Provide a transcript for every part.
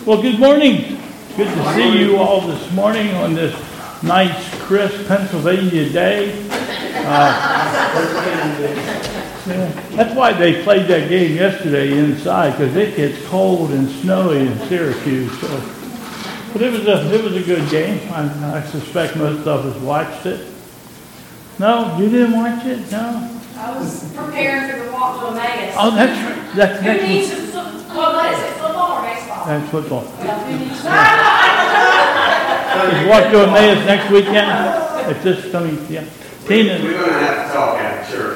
Well, good morning. Good to see you all this morning on this nice, crisp Pennsylvania day. That's why they played that game yesterday inside, because it gets cold and snowy in Syracuse. But it was a good game. I suspect most of us watched it. No, you didn't watch it? No. I was preparing for the walk to Emmaus. Oh, that's right. That's Who needs what is it? Football or baseball? That's football. Well, who needs Is Walk to Emmaus next weekend? It's this coming, yeah. Tina. We're going to have to talk after church.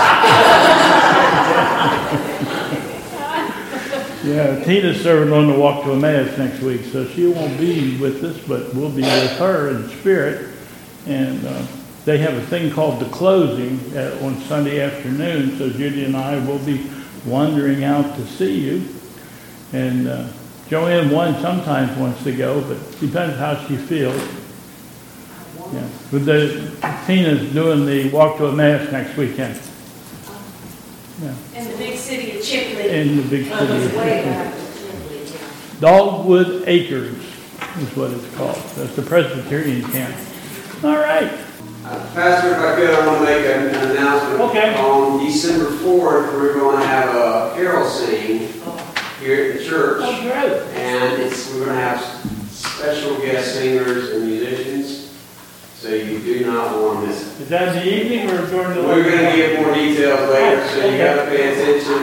Yeah, Tina's serving on the Walk to Emmaus next week, so she won't be with us, but we'll be with her in spirit. And they have a thing called the closing on Sunday afternoon, so Judy and I will be wandering out to see you. And Joanne sometimes wants to go, but depends how she feels. Yeah, but Tina's doing the Walk to Emmaus next weekend. Yeah. In the big city of Chipley. In the big city of Chipley. Dogwood Acres is what it's called. That's the Presbyterian camp. All right. Pastor, if I could, I want to make an announcement. Okay. On December 4th, we're going to have a carol sing here at the church. Oh, great. And we're going to have special guest singers and musicians. So you do not want to miss it. Is that in the evening or during the We're going to give more details later, so you got to pay attention.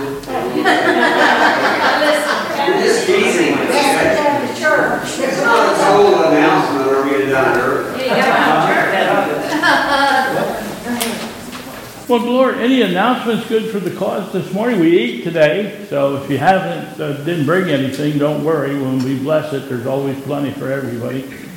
We're just teasing. It's not a total announcement, or we're going to die early. Well, Lord, any announcements good for the cause this morning? We eat today, so if you didn't bring anything, don't worry. When we bless it, there's always plenty for everybody.